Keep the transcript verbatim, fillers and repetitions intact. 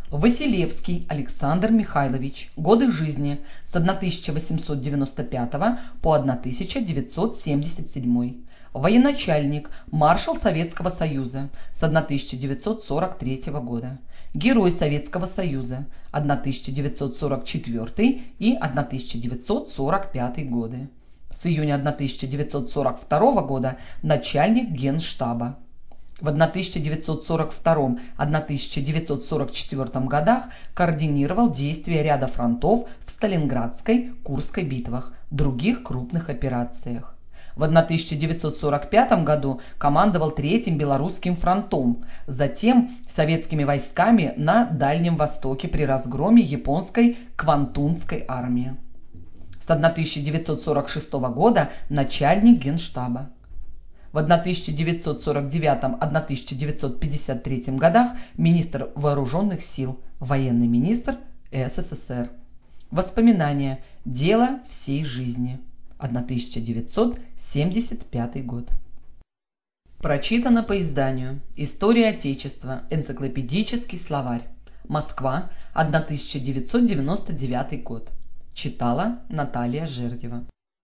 Василевский Александр Михайлович. Годы жизни с тысяча восемьсот девяносто пятого по тысяча девятьсот семьдесят седьмой. Военачальник, маршал Советского Союза с тысяча девятьсот сорок третьего года. Герой Советского Союза тысяча девятьсот сорок четвёртый и тысяча девятьсот сорок пятый годы. С июня тысяча девятьсот сорок второго года начальник Генштаба. В тысяча девятьсот сорок втором — тысяча девятьсот сорок четвёртом годах координировал действия ряда фронтов в Сталинградской, Курской битвах, других крупных операциях. В тысяча девятьсот сорок пятом году командовал Третьим Белорусским фронтом, затем советскими войсками на Дальнем Востоке при разгроме японской Квантунской армии. С тысяча девятьсот сорок шестого года начальник Генштаба. В тысяча девятьсот сорок девятом — тысяча девятьсот пятьдесят третьем годах министр вооруженных сил, военный министр СССР. Воспоминания. Дело всей жизни. тысяча девятьсот семьдесят пятый год. Прочитано по изданию «История Отечества. Энциклопедический словарь». Москва, тысяча девятьсот девяносто девятый год. Читала Наталья Жердева.